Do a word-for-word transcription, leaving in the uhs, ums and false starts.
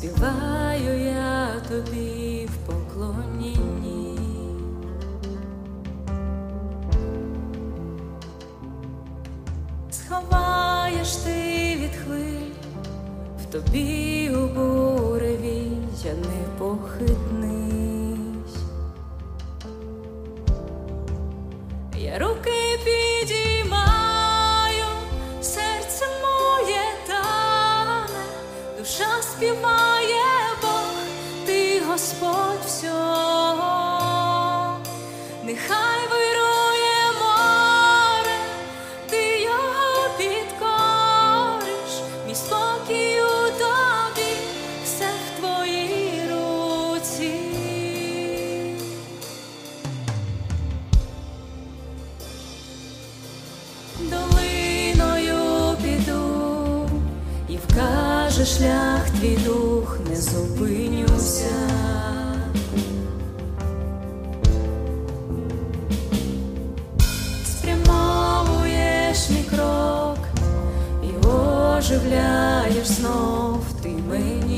Співаю я тобі в поклонінні. Сховаєш ти від хвиль, в тобі у буреві я непохитний. Я руки підіймаю, серце моє тане, душа співає, Бог, ти Господь всього. Нехай вирує море, ти його підкориш, мій спокій у тобі, все в твоїй руці. Долиною піду і вкаже шлях твій дух, не зупинюся. Спрямовуєш мій крок і оживляєш знов ти мені.